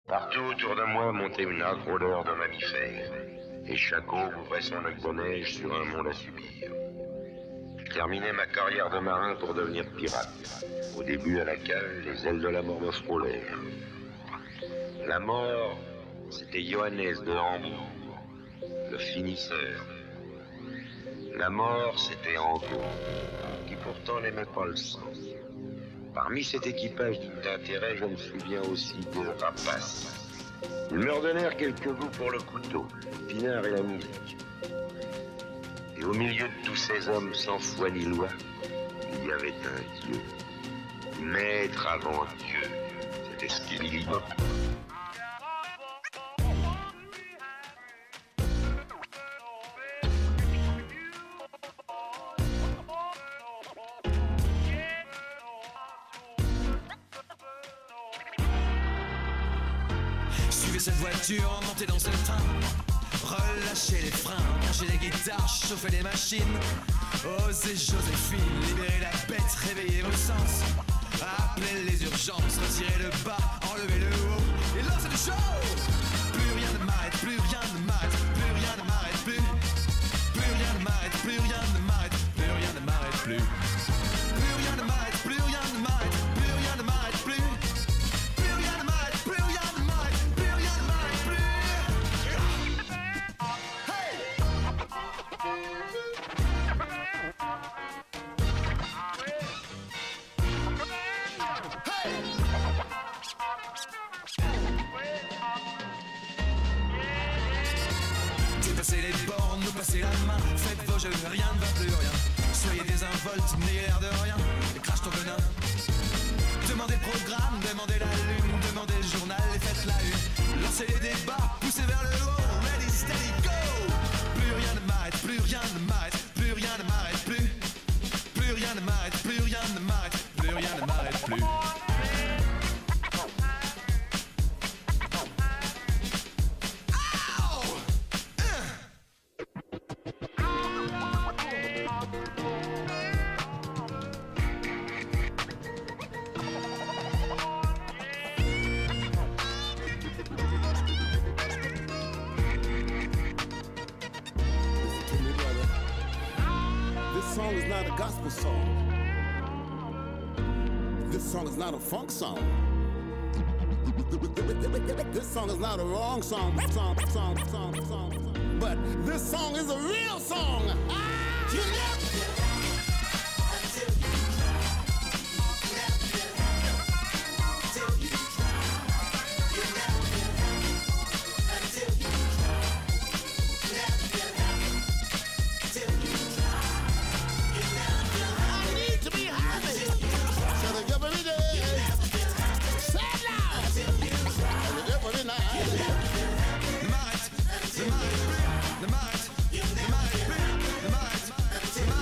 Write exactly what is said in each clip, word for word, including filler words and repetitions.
Partout autour de moi montait une âcre odeur de mammifères, et chaque eau ouvrait son lac de neige sur un monde à subir. Je terminais ma carrière de marin pour devenir pirate. Au début, à la cale, les ailes de la mort me frôlèrent. La mort, c'était Johannes de Hambourg, le finisseur. La mort, c'était Angot, qui pourtant n'aimait pas le sang. Parmi cet équipage digne d'intérêt, je me souviens aussi de Rapace. Ils me redonnèrent quelques goûts pour le couteau, le pinard et la musique. Et au milieu de tous ces hommes sans foi ni loi, il y avait un Dieu. Maître avant Dieu, c'était ce qu'il dit. Cette voiture, monter dans ce train, relâcher les freins, brancher les guitares, chauffer les machines, oser Joséphine, libérer la bête, réveiller vos sens, appeler les urgences, retirer le bas, enlever le haut et lancer le show. Plus rien ne m'arrête, plus rien ne m'arrête, plus rien ne m'arrête plus, plus rien ne m'arrête, plus rien ne m'arrête, plus rien ne m'arrête plus, plus rien ne m'arrête, plus rien ne m'arrête, plus rien ne m'arrête plus. Dépassez les bornes, nous passez la main, faites vos jeux, rien ne va plus rien. Soyez désinvoltes, n'ayez l'air de rien, et crache ton venin. Demandez le programme, demandez la lune, demandez le journal et faites la une. Lancez les débats, poussez vers le haut, ready, steady, go. Plus rien ne m'arrête, plus rien ne m'arrête, plus rien ne m'arrête plus. Plus rien ne m'arrête, plus rien ne m'arrête, plus rien ne m'arrête plus. Gospel song. This song is not a funk song. This song is not a wrong song. Song, song, song, song. But this song is a real song. Ah! You never Ne m'arrête plus, ne m'arrête, ne m'arrête plus, ne m'arrête, ne m'arrête.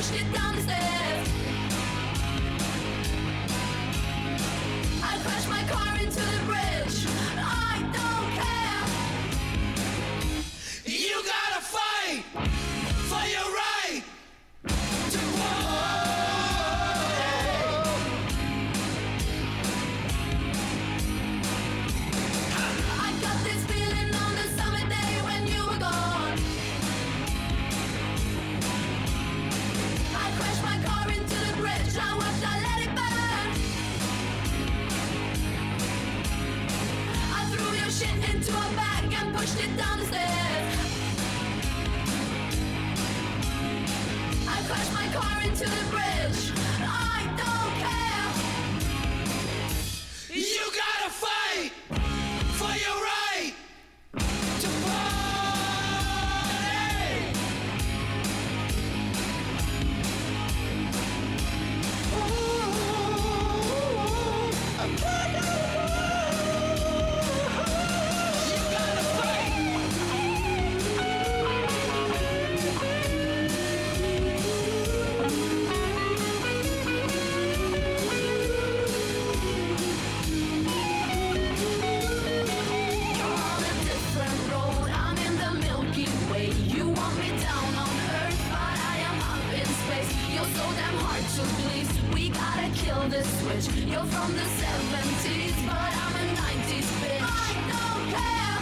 pushed it down the stairs. I crashed my car into the bridge. I don't care. You gotta fight for your right to I got this feeling on the summer day when you were gone. I crashed my car into the bridge. I watched, I let it burn. I threw your shit into a bag and pushed it down the stairs. I crashed my car into the bridge. I don't care. You gotta fight for your right to party. Ooh, I can't You gotta fight. You're on a different road. I'm in the Milky Way. You want me down on Earth, but I am up in space. You're so damn hard to please. We gotta kill this switch. You're from the seventies, but I'm a nineties bitch. I don't care.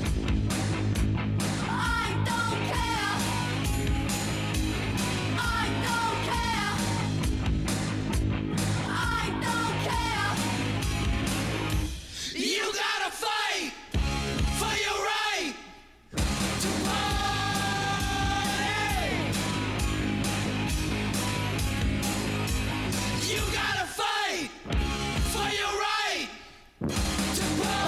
I don't care. I don't care. I don't care. You gotta fight for your right to party. You gotta fight for your right to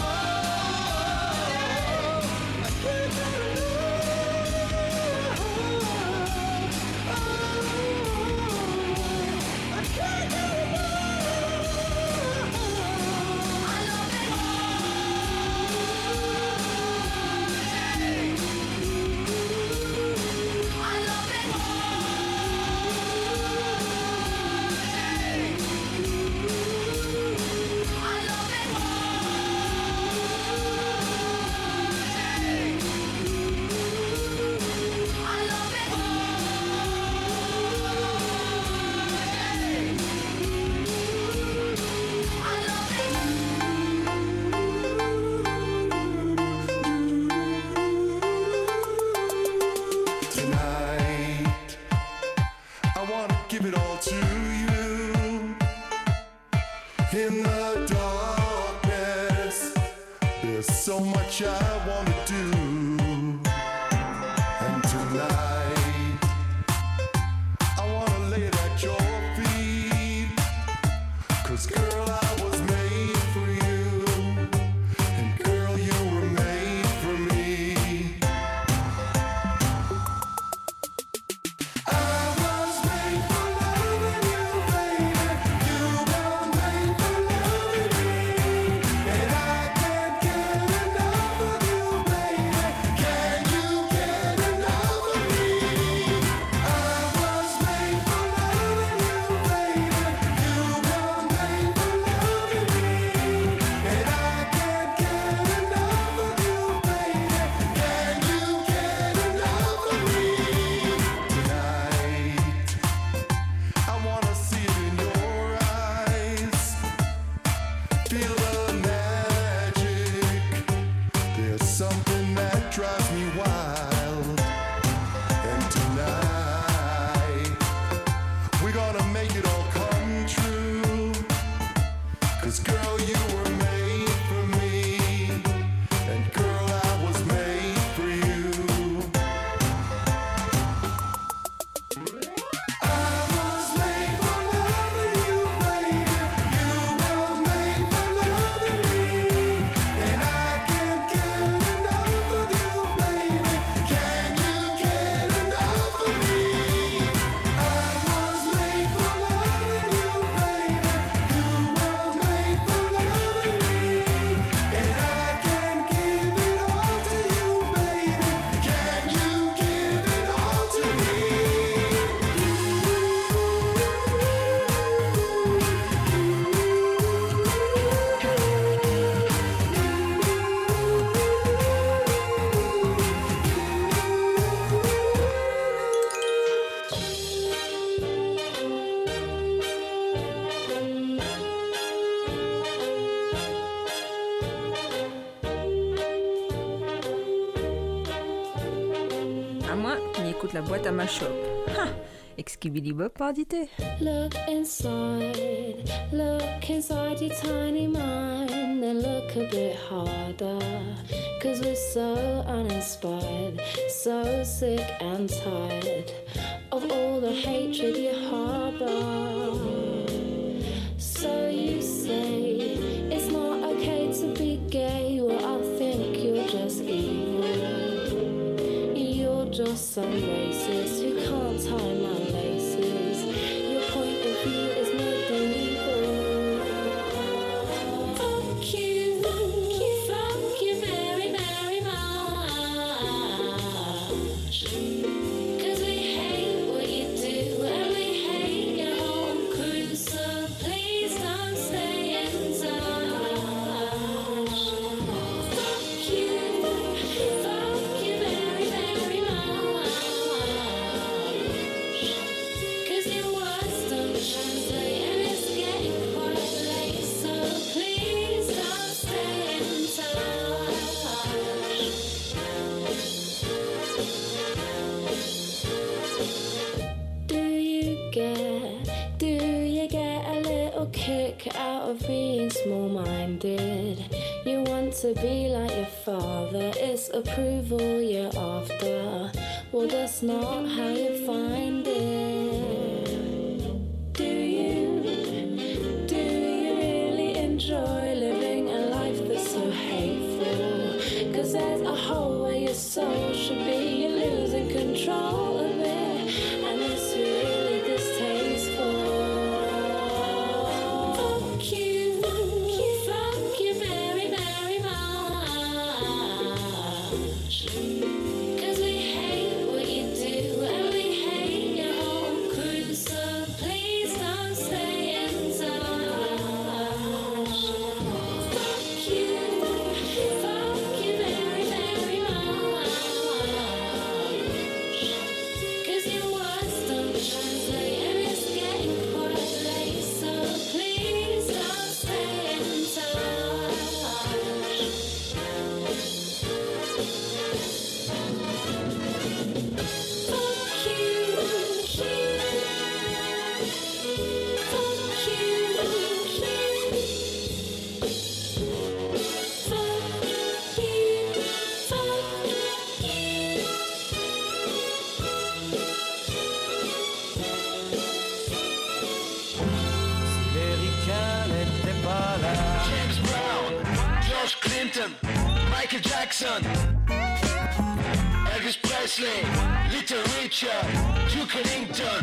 Tonight, I wanna give it all to you. In the darkness, there's so much I wanna do. And tonight, I wanna lay it at your feet. 'Cause girl, I was made for you. And girl, you were made for me. À moi, qui écoute la boîte à mash-up. Ha! Excubili-bop, pardité. Look inside, look inside your tiny mind, then look a bit harder, cause we're so uninspired, so sick and tired of all the hatred you harbor. So you say it's not okay to be gay, well I think you're just evil. You're just some racist who can't tie my laces. Your point of view is medieval. Fuck you, fuck you, fuck you very, very much. Cause we hate what you do and we hate your whole crew. So please don't stay in touch. Fuck you, fuck you very, very much. Cause your words don't translate and it's getting quite late. So please don't stay in touch. Do you get, do you get a little kick out of being small-minded? You want to be like your father, it's approval you're after. Well, that's not how you find it. Do you, do you really enjoy living a life that's so hateful? Cause there's a hole where your soul should be, you're losing control of it, and it's really distasteful. Fuck you, fuck you, fuck you very, very much. Cause we hate what you do and we hate your whole crew. So please don't stay in touch. Fuck you, fuck you very, very much. Cause your words don't translate and it's getting quite late. So please don't stay in touch. Fuck you, fuck you, fuck you, fuck you. Si les ricains n'étaient pas là. James Brown, George Clinton, Michael Jackson, Elvis Presley, Little Richard, Duke Ellington,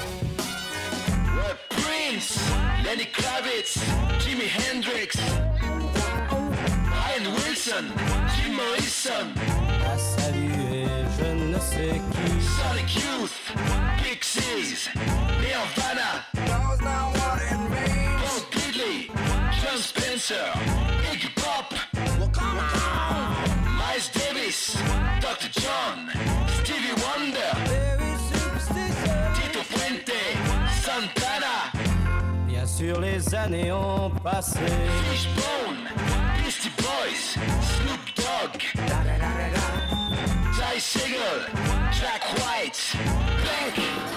Roy Prince, Lenny Kravitz, Jimi Hendrix, Brian Wilson, Jim Morrison, à saluer je ne sais qui. Sonic Youth, Pixies, Nirvana, Bob Diddley, John Spencer, Iggy Pop, Miles Davis, Doctor John, Stevie Wonder, Tito Puente, Santana, Bien sûr les années ont passé. Fishbone, Beastie Boys, Snoop Dogg, Ty Segall, Jack White, Beck,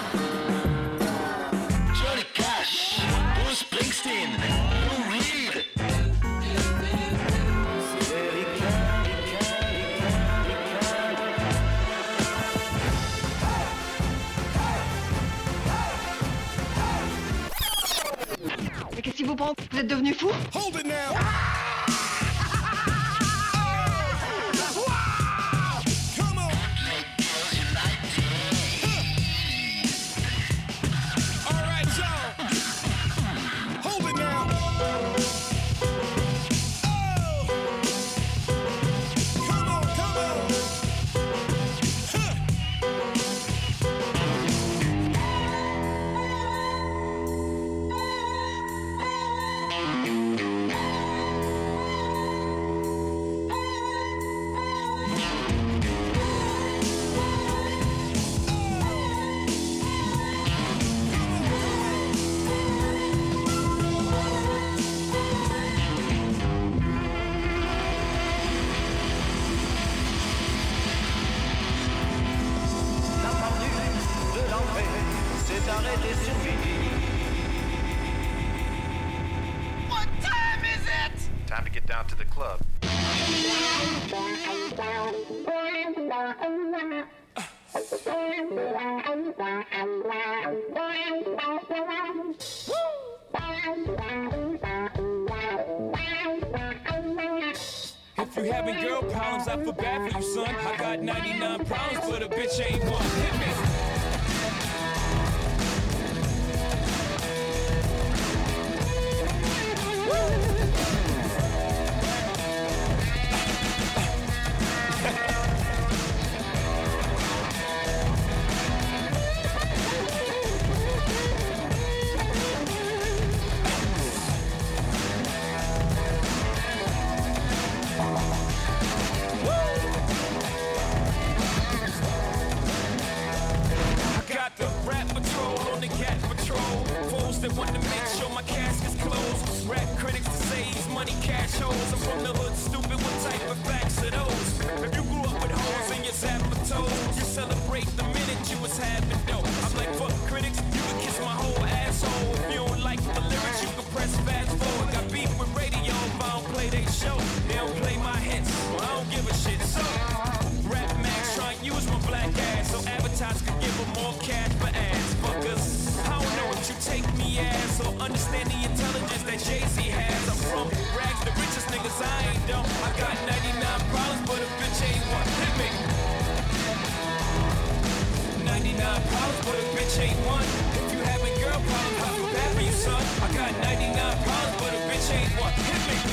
Johnny Cash, Bruce Springsteen, Lou Reed. Si les ricains, ricains, ricains, ricains. Mais qu'est-ce qui vous prend? Vous êtes devenu fou? Hold it now. Come on. All right, y'all. Hold it now. Oh. Come on, come on. Huh. vrai, c'est arrêté sur fini. What time is it? Time to get down to the club. If you having girl problems, I feel bad for you, son. I got ninety-nine problems, but a bitch ain't one. Hit me. That want to make sure my casket's closed. Rap critics to say he's money cash holes. I'm from the hood, stupid, what type of facts are those? If you grew up with holes in your zapper toes, you celebrate the minute you was having dope. I'm like, fuck critics, you can kiss my whole asshole. If you don't like the lyrics, you can press fast forward. Got beef with radio if I don't play they show. They don't play my hits, well, I don't give a shit. So, Rap Max try and use my black ass so advertisers can give them more cash for ads. Fuckers, I don't know what you take me as, so understand the intelligence that Jay-Z has. I'm from rags, the richest niggas, I ain't dumb. I got ninety-nine problems, but a bitch ain't one. Hit me. ninety-nine problems, but a bitch ain't one. If you having girl problems, I feel bad for you, son. I got ninety-nine problems, but a bitch ain't one. Hit me.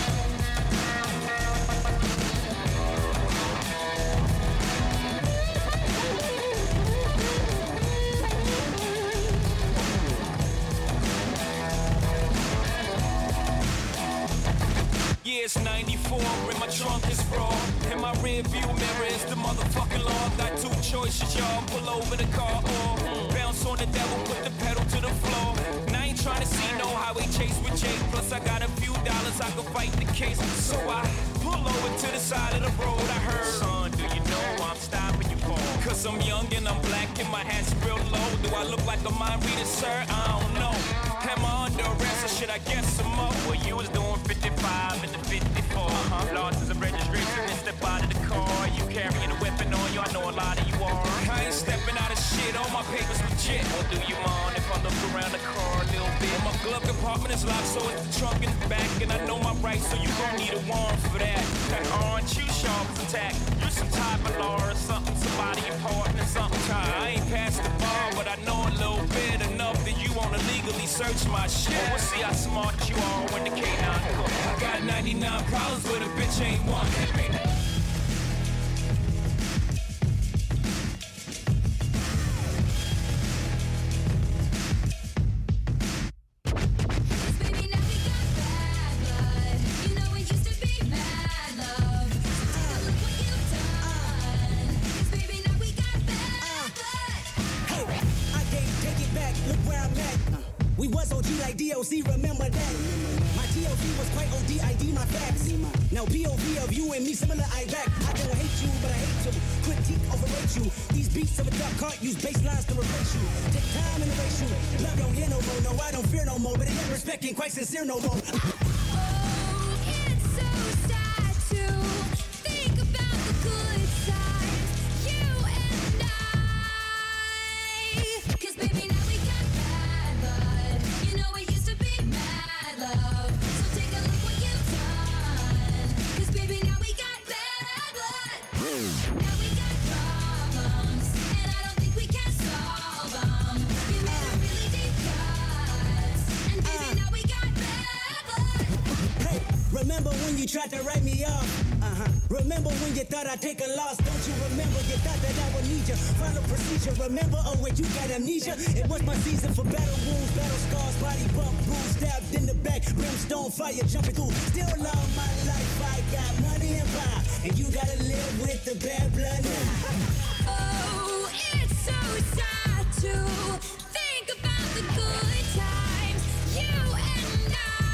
Yeah, it's ninety-four, and my trunk is raw. And my rear view mirror is the motherfucking law. Got two choices, y'all. Pull over the car or mm, bounce on the devil, put the pedal to the floor. And I ain't trying to see no highway chase with Jake. Plus I got a few dollars, I can fight the case. So I pull over to the side of the road. I heard, son, do you know I'm stopping you for? Cause I'm young and I'm black and my hat's real low. Do I look like a mind reader, sir? I don't know. Am I under arrest or should I guess I'm up? Well, you was doing fifty-five and the fifty-four. Uh-huh. Lost as a registration and step out of the car. You carrying a weapon on you, I know a lot of you are. I ain't stepping out of shit, all my papers legit. Or do you mind if I look around the car a little bit? Well, my glove compartment is locked, so it's the trunk in the back. And I know my rights, so you gon' need a warrant for that. Aren't you sharp as attack? You some type of law or something, somebody important or something. I ain't past the bar, but I know a little bit enough that you wanna legally search my shit. Well, we'll see how smart you are when the K nine comes. I got ninety-nine problems, but a bitch ain't one. Hit me. D O C, remember that. My T O C was quite O D, I D my facts. Now P O V of you and me, similar Iraq. I don't hate you, but I hate to critique, overrate you. These beats of a dark heart use bass lines to replace you. Take time and erase you. Love don't hear no more, no, I don't fear no more. But again, respect ain't quite sincere no more. Oh, it's so sad to think about the good times, you and I. Cause baby, now we got bad blood. You know it used to be mad love. So take a look what you've done. Cause baby, now we got bad blood. Now we got problems, and I don't think we can solve them. You made a really deep cuts, and baby, now we got bad blood. Hey, remember when you tried to write me off? Uh-huh. Remember when you thought I'd take a loss? Don't you remember you thought that I would need you? Follow procedure, remember? Oh wait, you got amnesia? It was my season for battle wounds, battle scars, body bump, bruise, stabbed in the back, brimstone fire jumping through. Still love my life, I got money and power, and you gotta live with the bad blood now. Oh, it's so sad to think about the good times, you and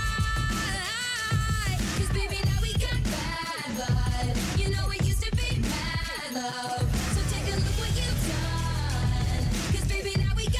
I. Cause baby, now we got bad blood. You know it used to be mad love. So take a look what you've done. Cause baby, now we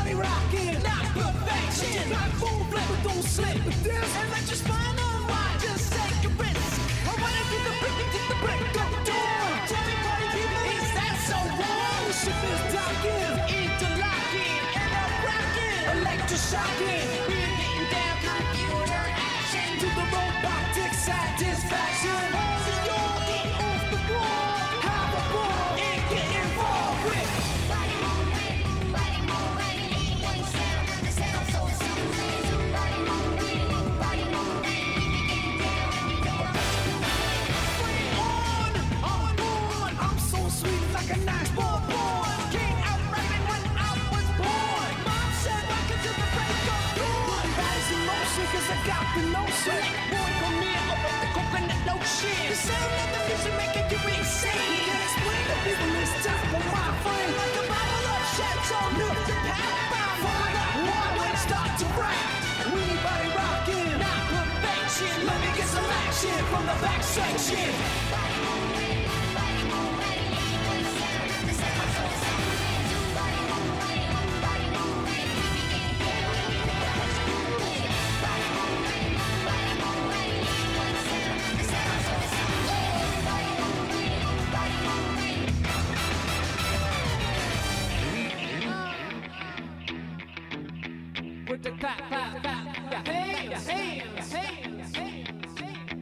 body rocking, not perfection. Not full flip, but don't slip with this. And let your spine unwind, just take a risk. I wanna get the brick and get the brick of dawn. Tell me, party people, is that so wrong? The ship is docking, interlocking, and I'm rocking, electroshocking. We're getting down, computer action to the robotic satisfaction. So you're getting off the wall, have a ball, and get involved with. Body moving, body moving, one sound, the sound so soothing. Body moving, body moving, getting down, down. Put it on, on, on. I'm so sweet like a nice ball born. Came out rapping when I was born. Mom said rock it till the break of dawn. Body's in motion 'cause I got the notion. Boy, come here, up with the coconut lotion. The sound of the music making you insane. Can't explain the people this time on my frame. Like a bottle of Chateau Neuf to pack by. Fall up, one when I start to rap. We body rocking, not perfection. Let me get some action from the back section. Body moving, body moving, one sound, the sound so soothing. Body moving, body moving, getting down, down. Body moving, body moving, one sound, the sound so soothing. Body moving, body moving. With the clap, clap, clap, clap, hands, hands, hands, hands,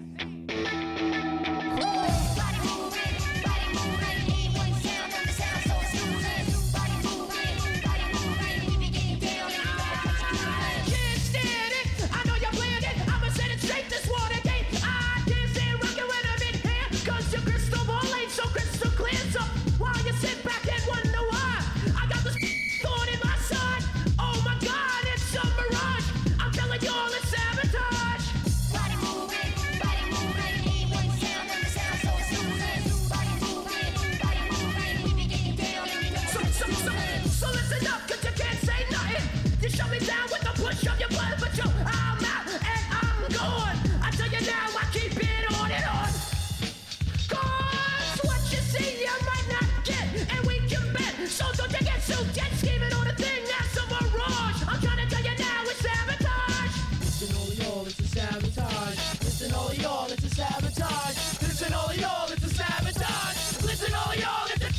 Body moving, body moving, one sound and the sound so soothing. Body moving, body moving, we getting down and out. Can't stand it, I know you're playing it. I'ma set it straight this water gate. I can't stand rocking when I'm in here, 'cause your crystal ball ain't so crystal clear. So while you sit back and wonder why, I got this thorn in my side. Oh my God, it's a mirage. I'm telling you all it's sabotage. Body moving, body moving, one sound and the sound so soothing. Body moving, body moving, we be getting down and down. So, so, so, so listen up, 'cause you can't say nothing. You shut me down with the push of your button, but yo, I'm out and I'm gone. I tell you now, I keep it on and on. 'Cause what you see, you might not get, and we can bet. So don't you get so dead scheming on a thing that's a mirage. I'm trying to tell you now, it's sabotage. Listen all of y'all, it's a sabotage. Listen all of y'all, it's a sabotage. Listen all of y'all, it's a sabotage. Listen all of y'all, it's a...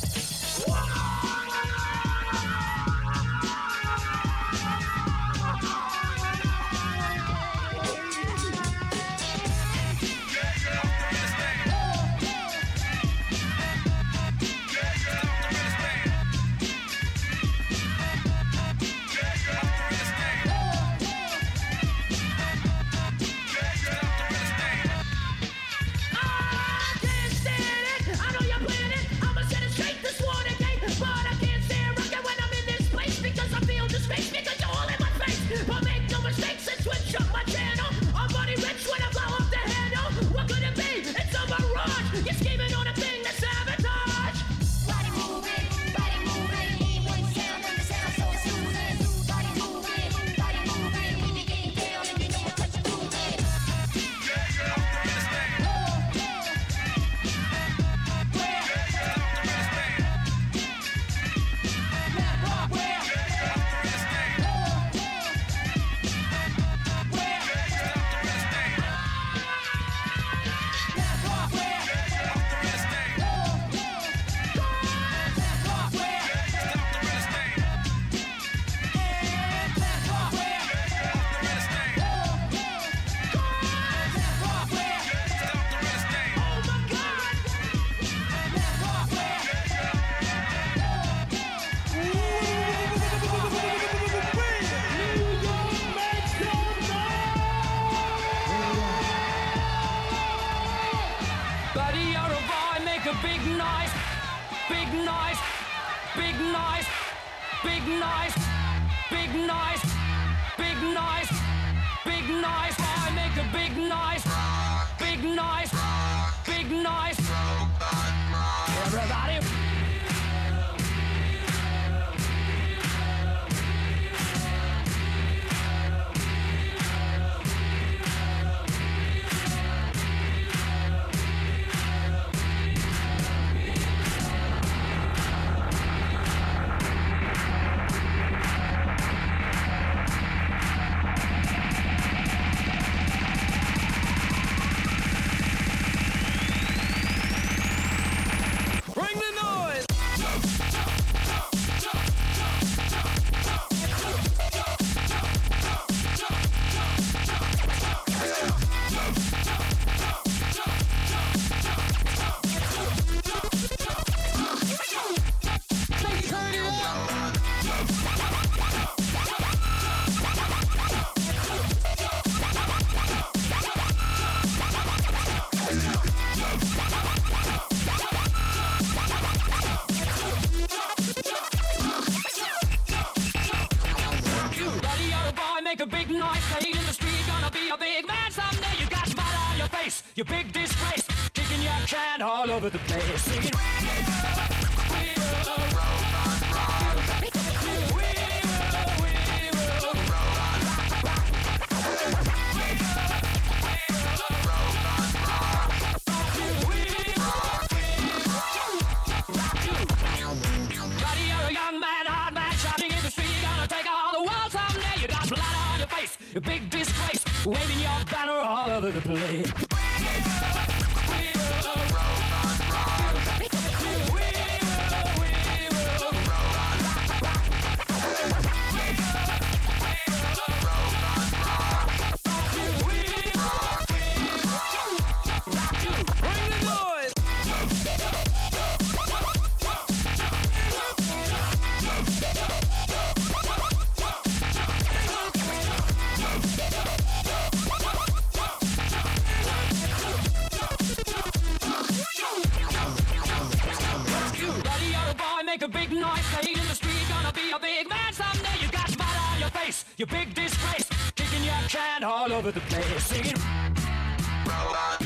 I can't stand it. I know you're playing it. I'ma set it straight this water gate. But I can't stand rocking when I'm in this place, because I feel the space because you're all in my face. But make no mistakes and switch up my channel. I'm body rich when I blow up the handle. What could it be? It's a mirage. You're scheming on a thing that's sabotage. Body moving, body moving, one sound and the sound so soothing. Body moving, body moving, we be getting down and you know what touch it moving. Buddy, you're a boy, make a big noise, big noise, big noise, big noise, big noise, big noise, big noise, boy, make a big noise, big noise, big noise. Everybody. make a big noise, playing in the street, gonna be a big man someday. You got spot on your face, you big disgrace, kicking your can all over the place, singing. A big disgrace, waving your banner all over the place. Make a big noise, playing in the street, gonna be a big man someday. You got spot on your face, you big disgrace, kicking your can all over the place, singing. Robot,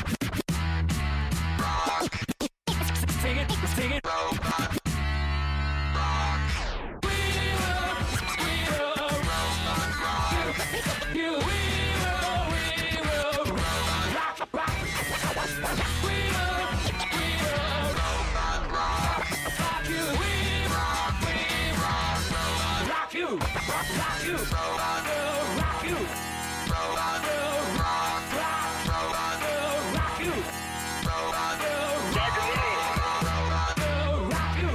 rock, sing it, sing it. Robot, rock. We will, we will, robot, rock. You, we will, we will, robot, rock, rock. We will, we will, robot, rock. Rock you, we rock you, rock you, rock you, rock, rock, rock you, rock you,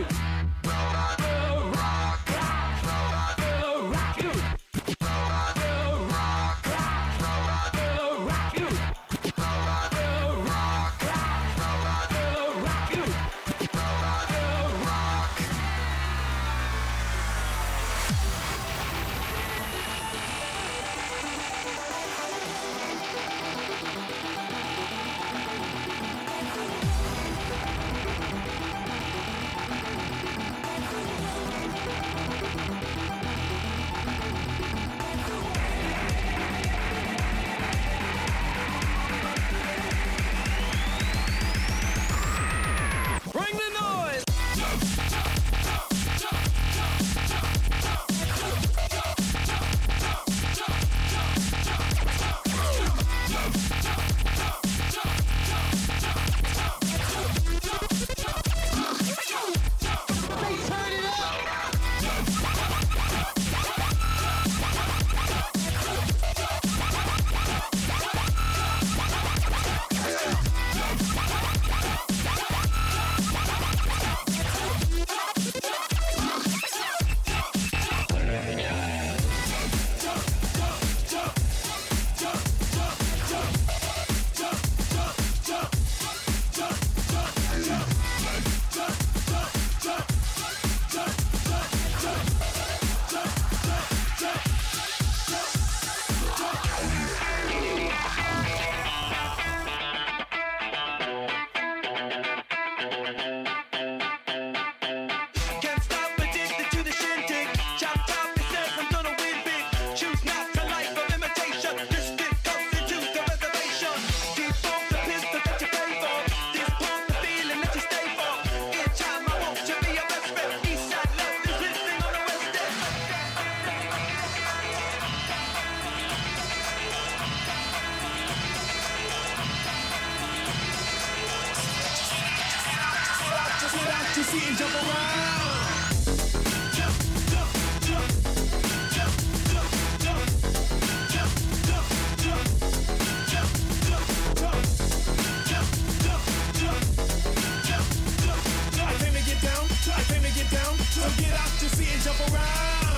to see and jump around. Jump, jump, jump, jump, jump, jump, jump, jump, jump, jump, jump, jump, jump, jump, jump, jump, jump. I came to get down, I came to get down, so get out to see and jump around.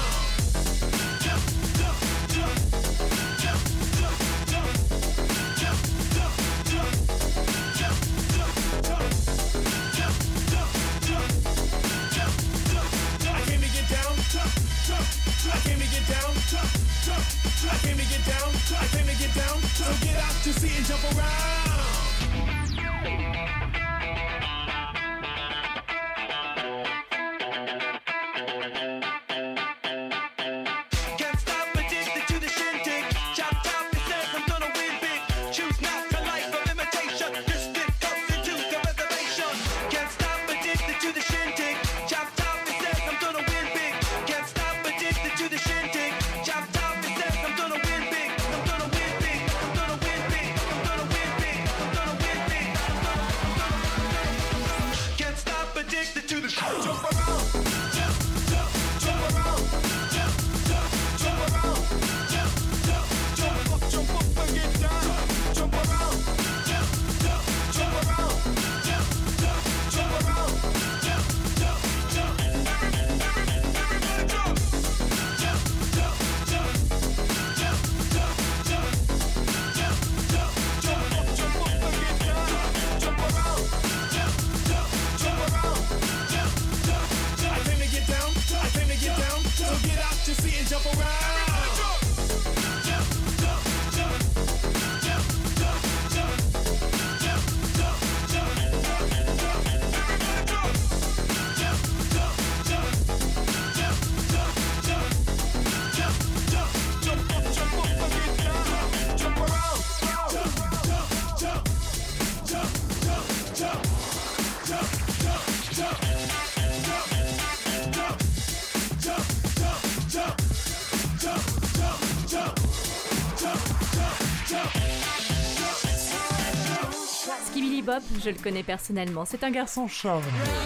Jump, jump, jump, jump, jump, jump, jump, jump, jump, jump, jump, jump, jump, jump, jump, jump, jump. I came to get down, jump, jump. I came to get down, jump, jump. I came to get down, I came to get down, so get out to see and jump around. Can't stop addicted to the shindig. Bebop, je le connais personnellement. C'est un garçon charmant.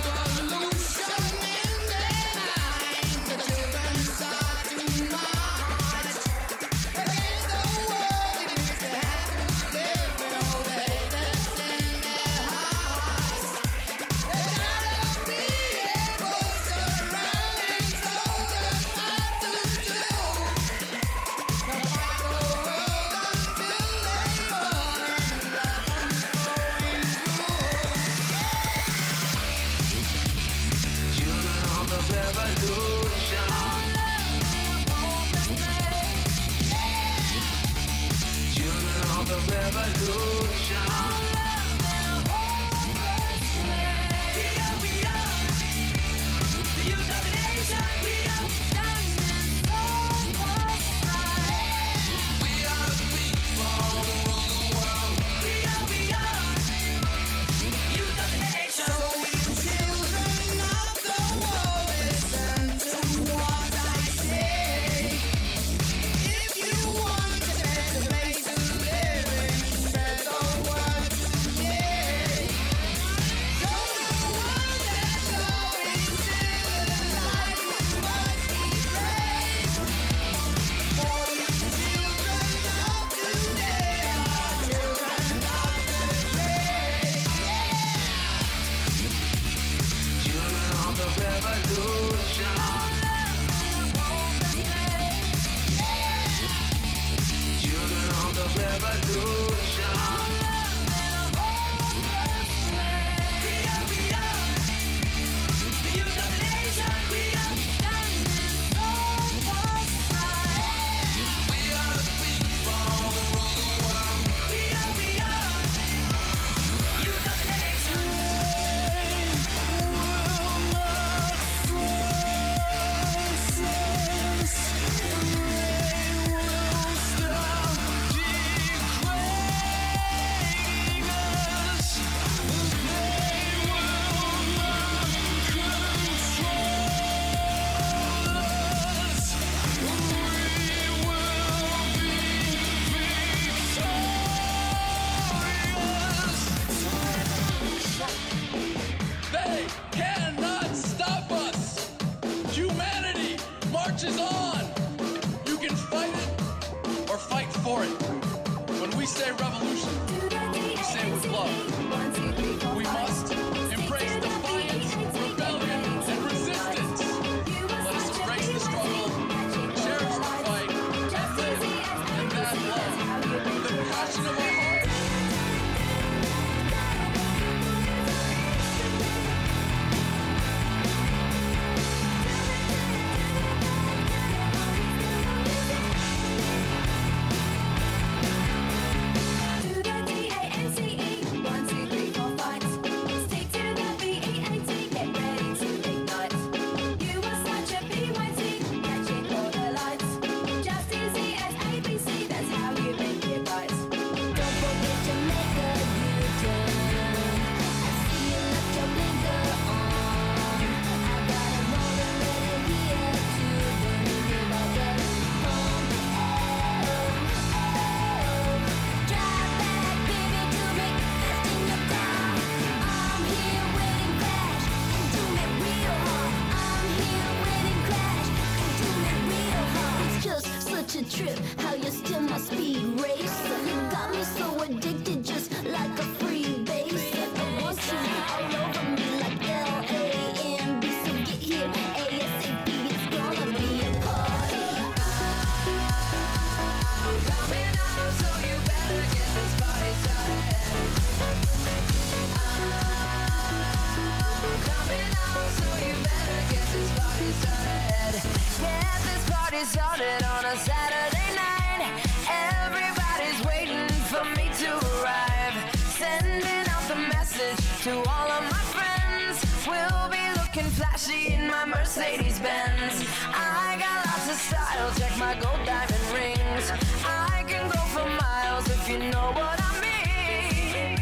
Started on a Saturday night. Everybody's waiting for me to arrive. Sending out the message to all of my friends. We'll be looking flashy in my Mercedes Benz. I got lots of style, check my gold diamond rings. I can go for miles if you know what I mean.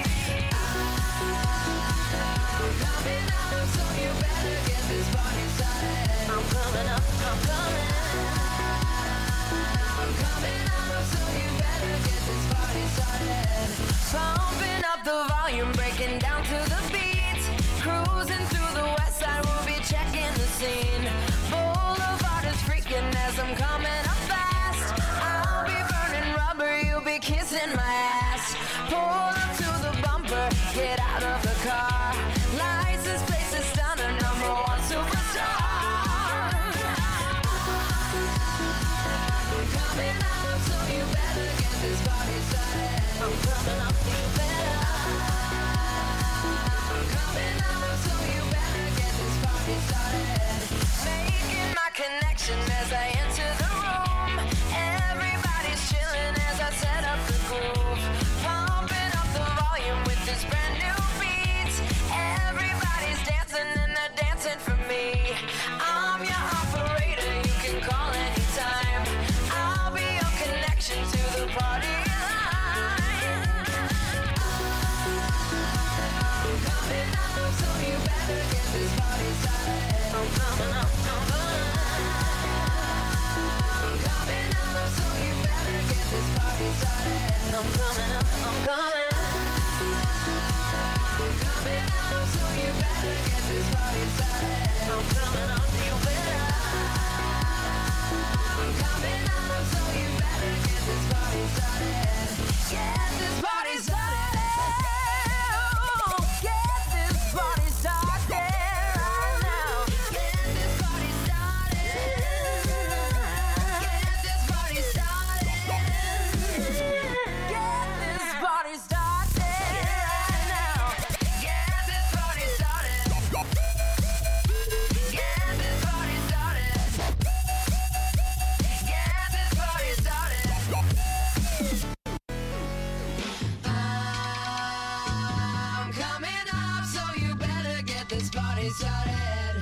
I'm coming up, so you better get this party started. I'm coming up, I'm coming. I'm coming up, so you better get this party started. Pumping up the volume. volume, breaking down to the beat. Cruising through the west side, we'll be checking the scene. Boulevard is freaking as I'm coming up fast. I'll be burning rubber, you'll be kissing my ass. Pull up to the bumper, get out of the car. License plate is stunner, number one superstar. I'm coming up, so you better get this party started. I'm coming up, so you better. I'm coming up, so you better get this party started. Making my connection as I enter the room. Everybody's chilling as I set up the groove. Pumping up the volume with this brand new beat. Everybody's dancing and they're dancing for me. I'm your operator, you can call anytime. I'll be your connection to the party line. I'm coming up, so you better get this party started. I'm coming up, I'm coming up. I'm coming up, so you better get this party started. I'm coming up, I'm coming up. I'm coming up, so you better get this party started. I'm coming up, you better. I'm coming up, so you better get this party started. Get this party started. Get this party started right now. Get this party started. Get this party started. Get this party started right now. Get this party started. Get this party started. Get this party started. I'm coming up, so you better get this party started.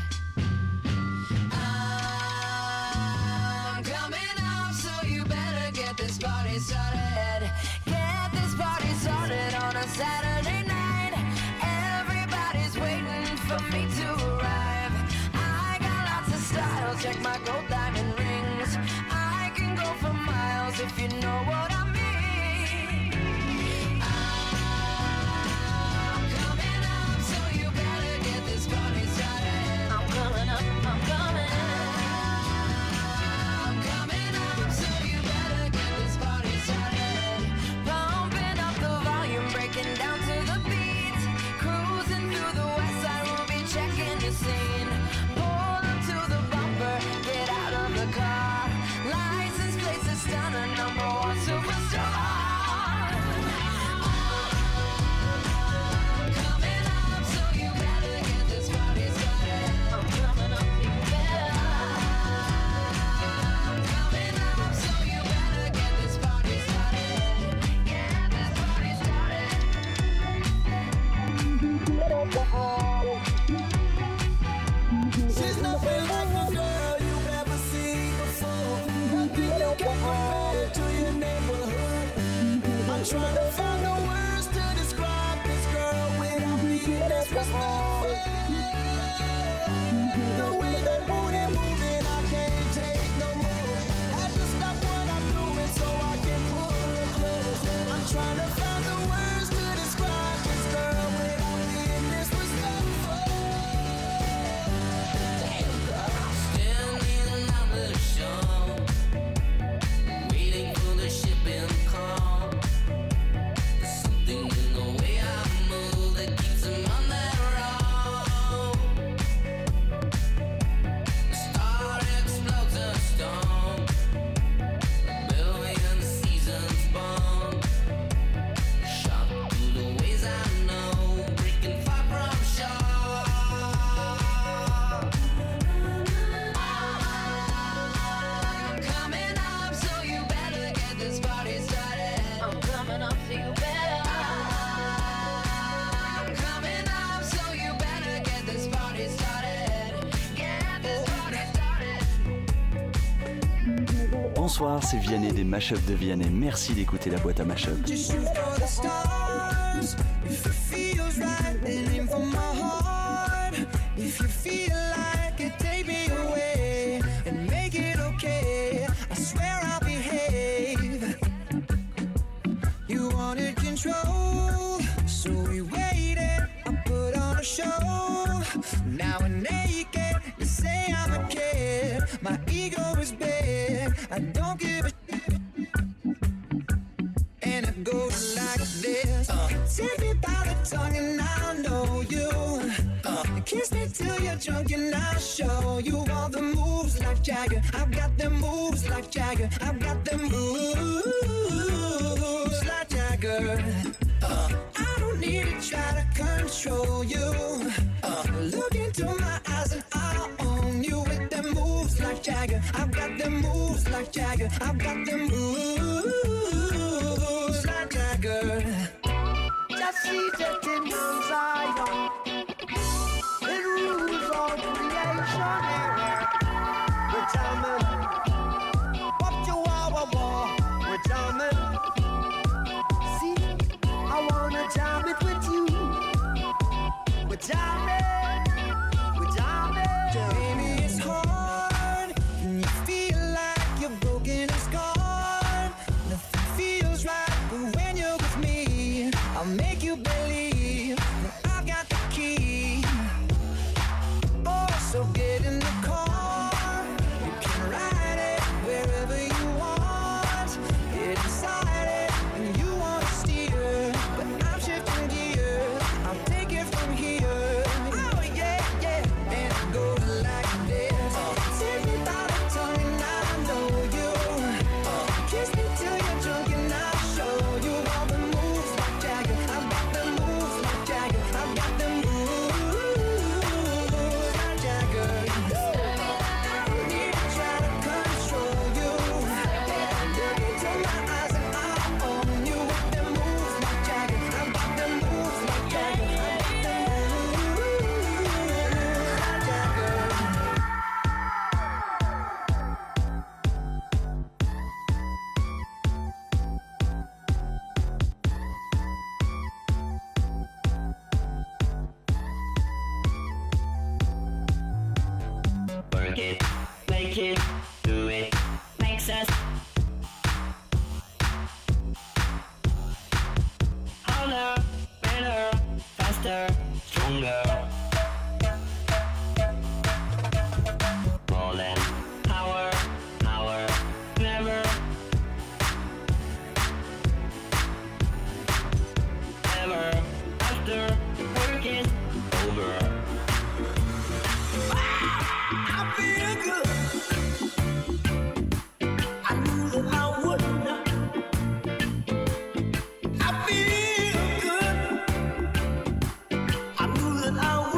I'm coming up, so you better get this party started. Get this party started on a Saturday night. Everybody's waiting for me to arrive. I got lots of style, check my gold diamond rings. I can go for miles if you know what I mean. I'm coming up, so you better get this party started. I'm coming up, I'm coming up. I'm coming up, so you better get this party started. Pumping up the volume, breaking down to the beat. Cruising through the west side, we'll be checking the scene. Pull up to the bumper, get out of the car. License plates is stunner, number one superstar. I'm coming up, so you better get this party started. I'm coming up, you better. I'm coming up, so you better get this party started. Get this party started. She's nothing like a girl you've ever seen before. Nothing you can compare to your neighborhood. I'm trying to find the words to describe this girl without being disrespectful. The way that booty moving, I can't take no more. Had to stop what I'm doing so I can pull her close. I'm trying to find the words to describe this girl without being disrespectful. Standing on the shore, waiting for the shipping call. There's something in the way I move that keeps him on that road. The star explodes a storm, a billion seasons born. Shot through the ways I know, breaking far from shore. I'm coming up, so you better get this party started. I'm coming up, so you better. I'm coming up, so you better get this party started. Get this party started. Bonsoir, c'est Vianney des Mashup de Vianney. Merci d'écouter la boîte à Mashup. Just shoot for the stars. If it feels right, then aim for my heart. If you feel like it, take me away and make it okay. I swear I'll behave. You wanted control, so we wait. ego is big. I don't give a shit. And it goes like this. Uh, Take me by the tongue and I'll know you. Uh, kiss me till you're drunk and I'll show you all the moves like Jagger. I've got them moves like Jagger. I've got them moves like Jagger. Uh, I don't need to try to control you. Uh, look into my eyes and I'll own you with them moves like Jagger. I've got them moves like Jagger. I've got them moves like Jagger. Just seated in Mount Zion, it rules all creation. We're jamming, up to our war. We're jamming. See, I wanna jam it with you. We're jamming, we're jamming. Baby, it's hard and you feel like you're broken and scarred. Nothing feels right, but when you're with me, I'll make you believe that I've got the key. Oh, so get in the car. You can ride it wherever you want. Get inside it and you want to steer, but I'm shifting gears. I'll take it from here. Oh yeah, yeah, and it goes like this. Take me by the tongue and I'll know you. Kiss me till you're drunk and I'll show you all the moves like Jagger. I've got the moves like Jagger. I've got the moves like Jagger. I don't need to try to control you. Look into my eyes and I'll own you with the moves like Jagger. I've got the moves like Jagger. I've got the moves like Jagger. Work it, make it, do it, makes us harder, better, faster, stronger. More than power, power, never, ever, after work is over. I feel good. I knew that I would. I feel good. I knew that I would.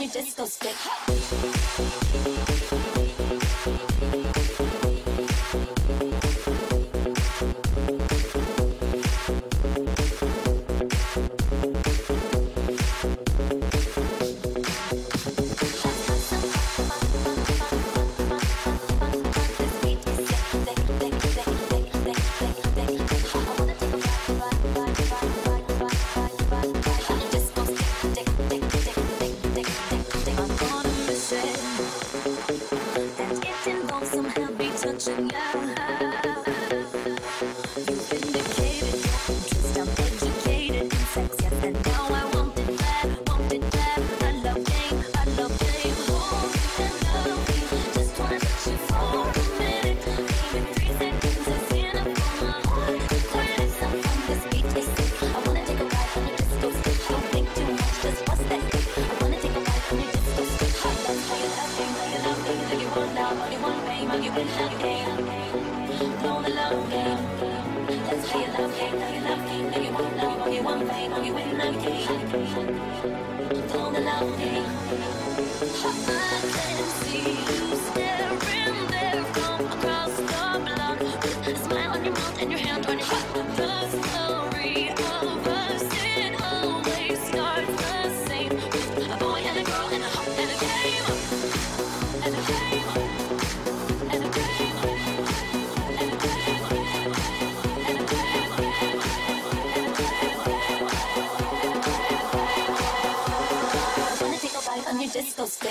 your disco stick. Disco stick.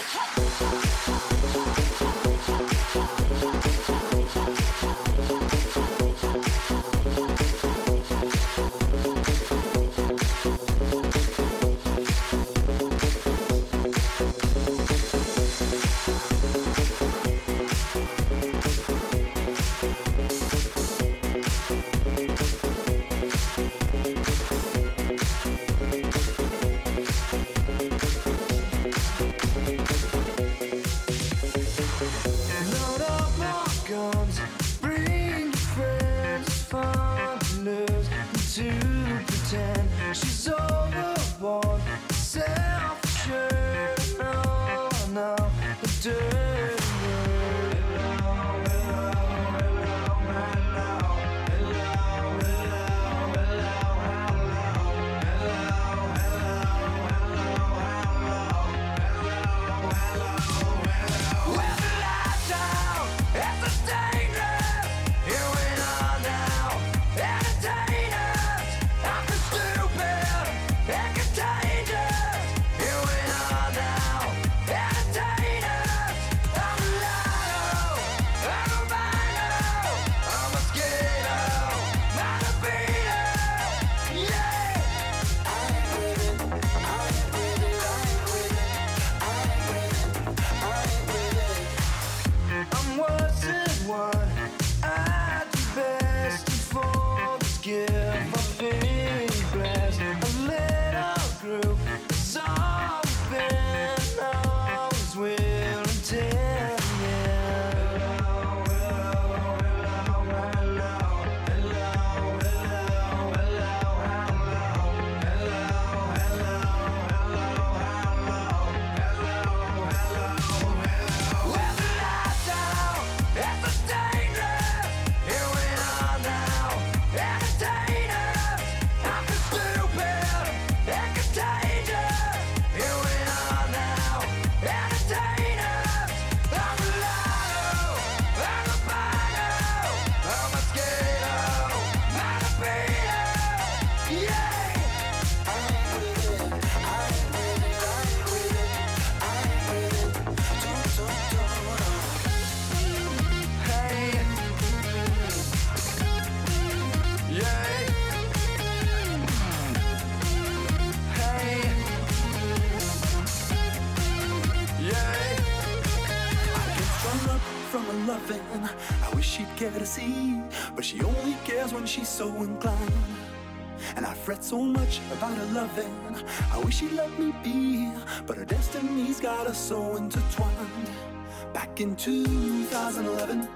I wish she'd care to see, but she only cares when she's so inclined. And I fret so much about her loving. I wish she'd let me be, but her destiny's got us so intertwined. Back in two thousand eleven,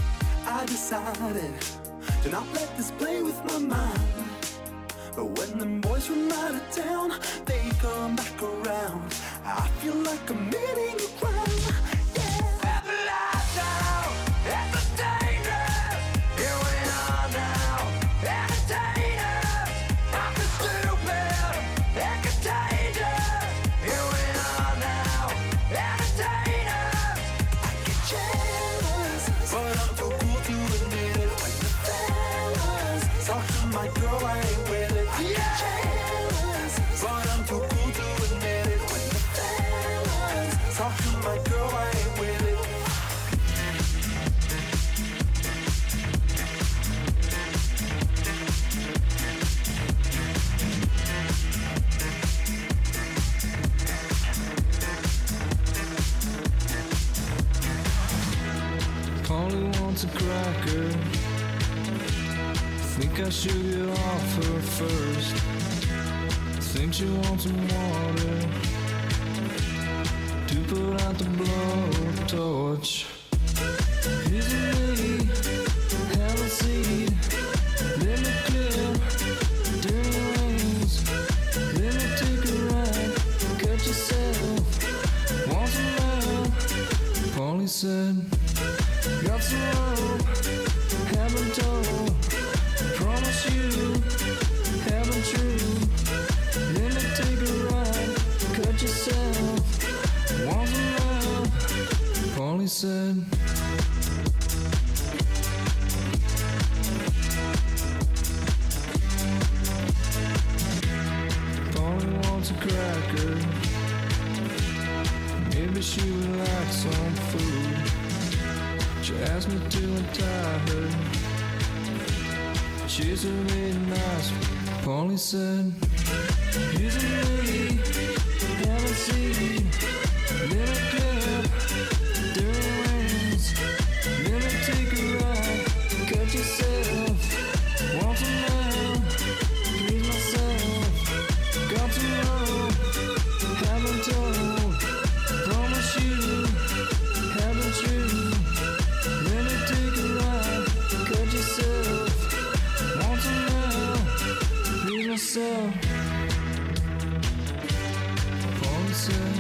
I decided to not let this play with my mind. But when them boys from out of town, they come back around, I feel like committing a crime. Yeah. At the lights out, at the dangerous. Here we are now, entertainers. I'm the stupid and contagious. Here we are now, entertainers. I get jealous, but I'm too cool to admit it. When the fellas talk to my girl, I ain't with it. I get jealous, but I'm too cool to admit it. When the fellas talk to my girl, I ain't with it. Polly wants a cracker. Think I should get off her first. Think she wants some water to put out the blowtorch. Here's a lady, have a seat. Let me clear dirty lanes. Let me take a ride. Cut yourself. Want some love? Polly said. Got some rope, haven't told. Promise you, haven't true. Let me take a ride, cut yourself. Want some love? Polly said. Polly wants a cracker. Maybe she would like some food. She asked me to untie her. She's a really nice. Polly said, here's a lady, have a seat. Let me clap, dirty rings. Let me take a ride, cut yourself. Want some love, please myself. Got to know, haven't told. Promise you, haven't true. Let me take a ride, cut yourself. Want some love, please myself. Polly said.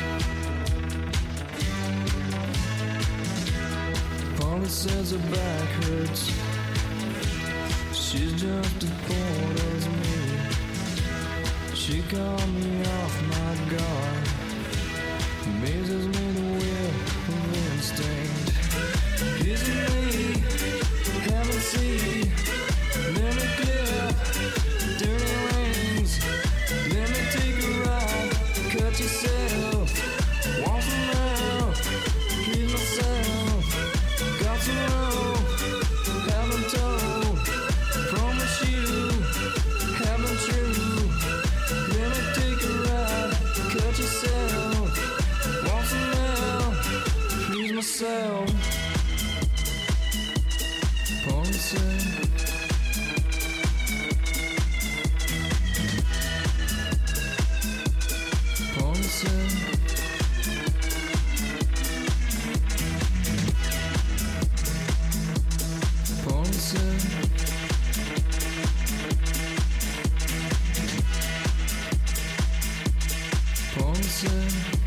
Polly says her back hurts. She's just as bored as me. She caught me off my guard. Amazes me the will of instinct. Here's a lady, have a seat. Let me clip dirty rings. Let me take a ride, cut yourself. Want some love, please myself. Got some rope, haven't told. Promise you, haven't true. Let me take a ride, cut yourself. Want some love, please myself. Polly said. Polly said. Polly said. Polly said.